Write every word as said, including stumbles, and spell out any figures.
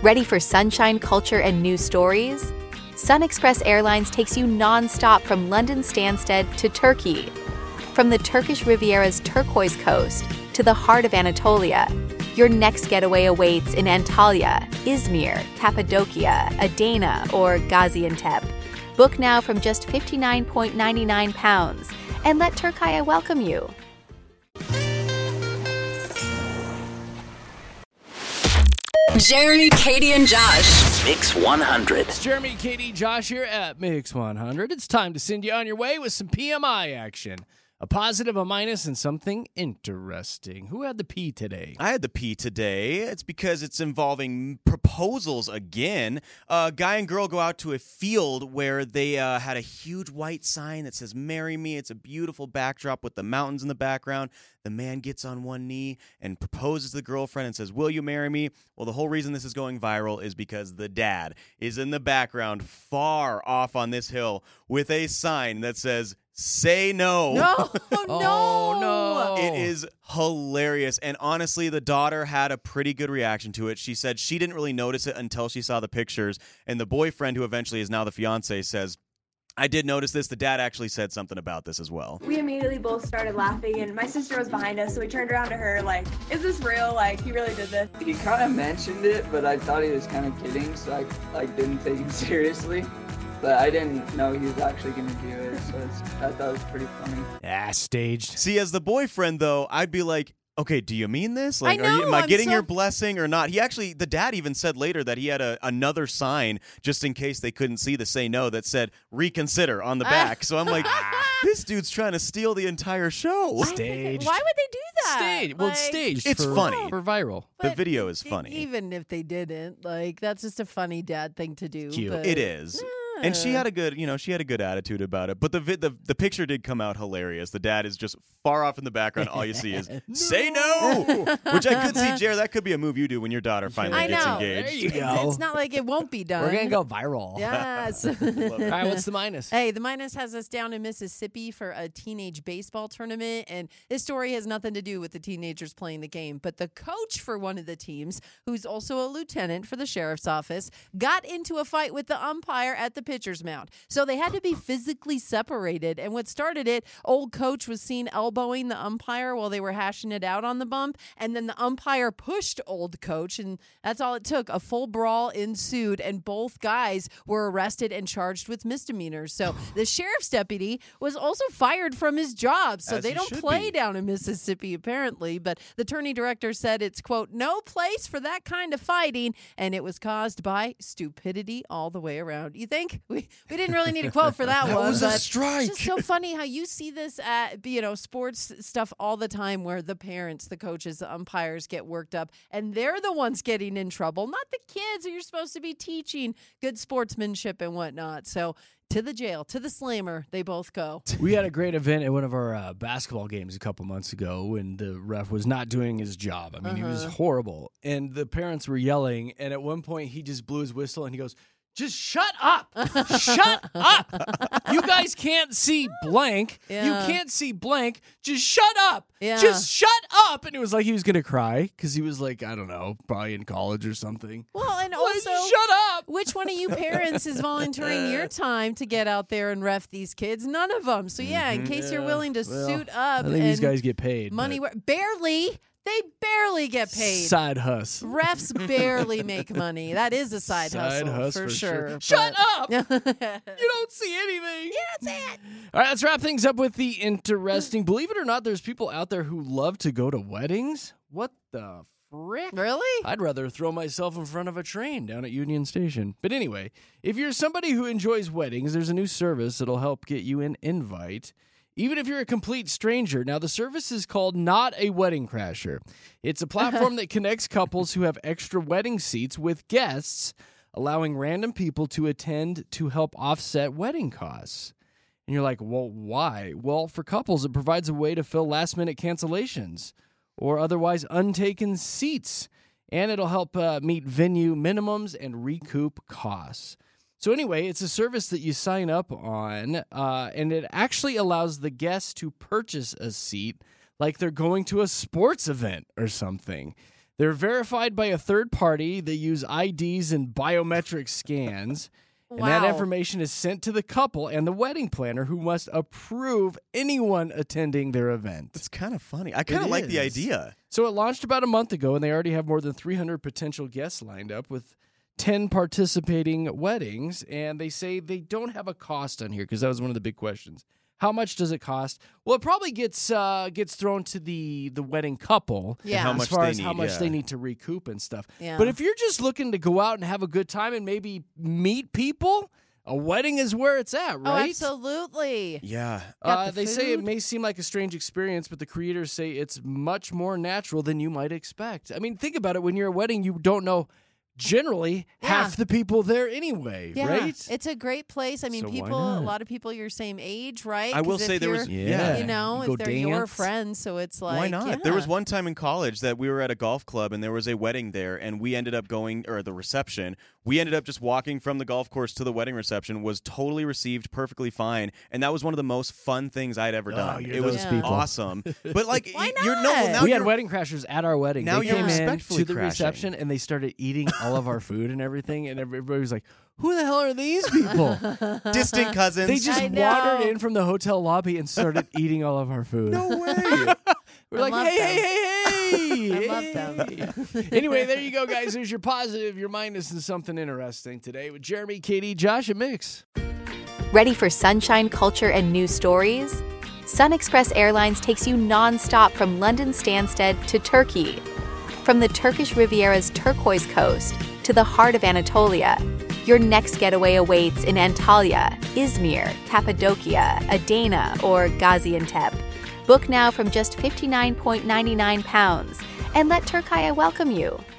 Ready for sunshine, culture, and news stories? SunExpress Airlines takes you non-stop from London Stansted to Turkey. From the Turkish Riviera's turquoise coast to the heart of Anatolia, your next getaway awaits in Antalya, Izmir, Cappadocia, Adana, or Gaziantep. Book now from just fifty-nine ninety-nine pounds and let Turkaya welcome you. Jeremy, Katie, and Josh. Mix one hundred. It's Jeremy, Katie, Josh here at Mix one hundred. It's time to send you on your way with some P M I action. A positive, a minus, and something interesting. Who had the P today? I had the P today. It's because it's involving proposals again. A uh, guy and girl go out to a field where they uh, had a huge white sign that says, "Marry me." It's a beautiful backdrop with the mountains in the background. The man gets on one knee and proposes to the girlfriend and says, "Will you marry me?" Well, the whole reason this is going viral is because the dad is in the background far off on this hill with a sign that says, "Say no." No, no. Oh, no. It is hilarious. And honestly, the daughter had a pretty good reaction to it. She said she didn't really notice it until she saw the pictures. And the boyfriend, who eventually is now the fiance, says, "I did notice this." The dad actually said something about this as well. We immediately both started laughing, and my sister was behind us, so we turned around to her like, "Is this real? Like, he really did this?" He kind of mentioned it, but I thought he was kind of kidding, so I like didn't take him seriously. But I didn't know he was actually going to do it, so it's, I thought it was pretty funny. Ah, staged. See, as the boyfriend, though, I'd be like, okay, do you mean this? Like, I are you, know, am I I'm getting so- your blessing or not? He actually, the dad even said later that he had a, another sign just in case they couldn't see the "say no" that said "reconsider" on the back. So I'm like, this dude's trying to steal the entire show. Staged. Why would they do that? Staged. Well, it's Like, staged. It's for, funny. For viral. The but video is e- funny. Even if they didn't, like, that's just a funny dad thing to do. Cute. But, It is. And she had a good, you know, she had a good attitude about it. But the vi- the the picture did come out hilarious. The dad is just far off in the background. All you see is "say no," which I could see, Jared. That could be a move you do when your daughter finally I gets know. engaged. There you It's, go. it's not like it won't be done. We're going to go viral. Yes. All right, what's the minus? Hey, the minus has us down in Mississippi for a teenage baseball tournament, and this story has nothing to do with the teenagers playing the game, but the coach for one of the teams, who's also a lieutenant for the sheriff's office, got into a fight with the umpire at the pitcher's mound. So they had to be physically separated, and what started it, old coach was seen elbowing the umpire while they were hashing it out on the bump, and then the umpire pushed old coach, and that's all it took. A full brawl ensued, and both guys were arrested and charged with misdemeanors. So the sheriff's deputy was also fired from his job. So As they he don't should play be. down in Mississippi, apparently. But the attorney director said it's, quote, "no place for that kind of fighting," and it was caused by stupidity all the way around. You think? We we didn't really need a quote for that, That one. was a but strike. It's just so funny how you see this at, you know, sports stuff all the time where the parents, the coaches, the umpires get worked up, and they're the ones getting in trouble, not the kids who you're supposed to be teaching good sportsmanship and whatnot. So to the jail, to the slammer, they both go. We had a great event at one of our uh, basketball games a couple months ago when the ref was not doing his job. I mean, he was Uh-huh. horrible. And the parents were yelling, and at one point he just blew his whistle and he goes, "Just shut up. Shut up. You guys can't see blank. Yeah. You can't see blank. Just shut up. Yeah. Just shut up." And it was like he was going to cry because he was like, I don't know, probably in college or something. Well, and Like, also, shut up. which one of you parents is volunteering your time to get out there and ref these kids? None of them. So, yeah, in case you're Yeah. willing to Well, suit up I think and these guys get paid. money, but wor- barely. They barely get paid. Side hus. Refs barely make money. That is a side, Side hustle hus for, for sure. sure. Shut up! You don't see anything. Yeah, that's it. All right, let's wrap things up with the interesting. Believe it or not, there's people out there who love to go to weddings. What the frick? Really? I'd rather throw myself in front of a train down at Union Station. But anyway, if you're somebody who enjoys weddings, there's a new service that'll help get you an invite, even if you're a complete stranger. Now, the service is called Not a Wedding Crasher. It's a platform that connects couples who have extra wedding seats with guests, allowing random people to attend to help offset wedding costs. And you're like, well, why? Well, for couples, it provides a way to fill last-minute cancellations or otherwise untaken seats, and it'll help uh, meet venue minimums and recoup costs. So anyway, it's a service that you sign up on, uh, and it actually allows the guests to purchase a seat like they're going to a sports event or something. They're verified by a third party. They use I Ds and biometric scans. And that Wow. information is sent to the couple and the wedding planner, who must approve anyone attending their event. It's kind of funny. I kind of It like the is. idea. So it launched about a month ago, and they already have more than three hundred potential guests lined up with ten participating weddings. And they say they don't have a cost on here because that was one of the big questions. How much does it cost? Well, it probably gets uh, gets thrown to the, the wedding couple Yeah. how as much far they as how need, much yeah. they need to recoup and stuff. Yeah. But if you're just looking to go out and have a good time and maybe meet people, a wedding is where it's at, Oh, right? absolutely. Yeah. Got Uh, the they say it food. may seem like a strange experience, but the creators say it's much more natural than you might expect. I mean, think about it. When you're at a wedding, you don't know generally Yeah. half the people there anyway, Yeah, right? it's a great place. I mean, So why people, not? a lot of people your same age, right? I will 'Cause if say there was- you're- yeah. you know, You if go they're your dance. friends, so it's like, Why not? There was yeah. one time in college that we were at a golf club and there was a wedding there, and we ended up going, or the reception, we ended up just walking from the golf course to the wedding reception, was totally received perfectly fine, and that was one of the most fun things I'd ever Oh, done. you're it was those people. awesome. But like, Why you're no, well, not? now we you're, had wedding crashers at our wedding. Now they you're came in respectfully to the crashing. reception and they started eating all of our food and everything, and everybody was like, "Who the hell are these people?" distant cousins. They just I know. wandered in from the hotel lobby and started eating all of our food. no way. We're I like, love hey, hey, hey, hey, I love them. hey. Anyway, there you go, guys. There's your positive, your minus, and something interesting today with Jeremy, Katie, Josh, and Mix. Ready for sunshine, culture, and news stories? Sun Express Airlines takes you nonstop from London Stansted to Turkey. From the Turkish Riviera's turquoise coast to the heart of Anatolia, your next getaway awaits in Antalya, Izmir, Cappadocia, Adana, or Gaziantep. Book now from just fifty-nine dollars and ninety-nine cents and let Turkaya welcome you.